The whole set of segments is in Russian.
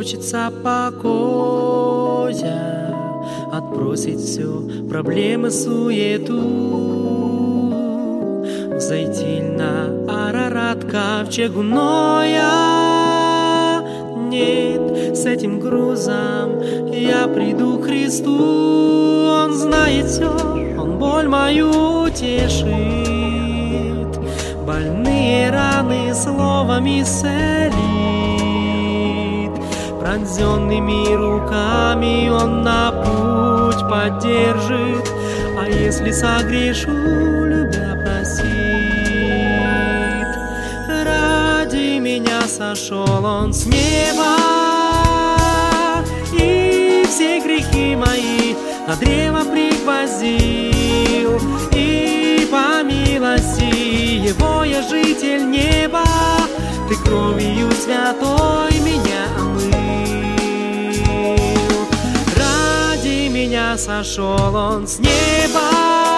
хочется покоя, отбросить все проблемы, суету, взойти на Арарат, ковчег Ноя. Нет, с этим грузом я приду к Христу. Он знает все, Он боль мою утешит, больные раны словом исцелит, пронзенными руками Он на путь поддержит. А если согрешу, любя простит. Ради меня сошел Он с неба, и все грехи мои на древо пригвоздил. И по милости Его я житель неба, Ты кровью святой меня омыл. Ради меня сошел Он с неба,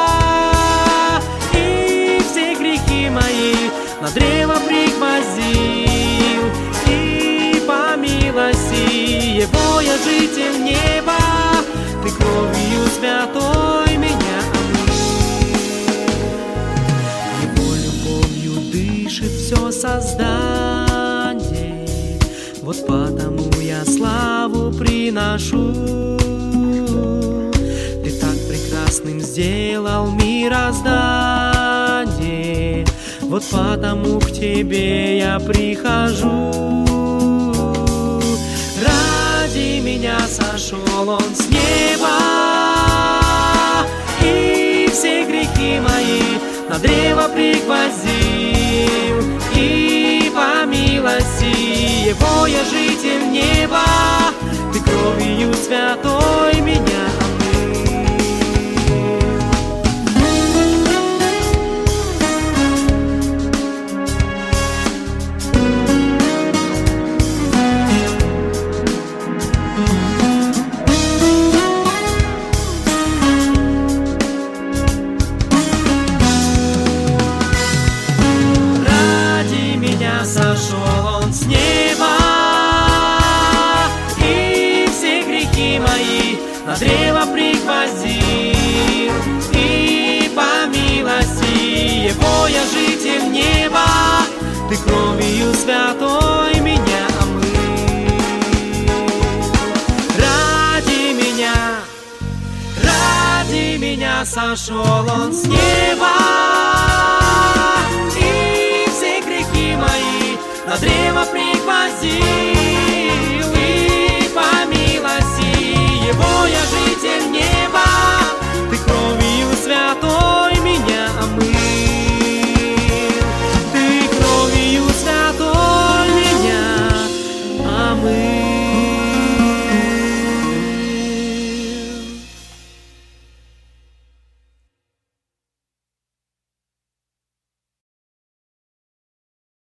и все грехи мои на древо пригвоздил. И по милости Его я житель неба, Ты кровью святой меня омыл. Его любовью дышит все создание, вот потому я славу приношу. Ты так прекрасным сделал мироздание, вот потому к Тебе я прихожу. Ради меня сошел Он с неба, и все грехи мои на древо пригвоздил. И по милости Его я житель неба, Ты кровью святой меня сошел Он с неба, и все грехи мои на древо пригвоздил. И по милости Его я житель неба, Ты кровью святой меня омыл. Ради меня сошел Он с неба, на древо пригвоздил.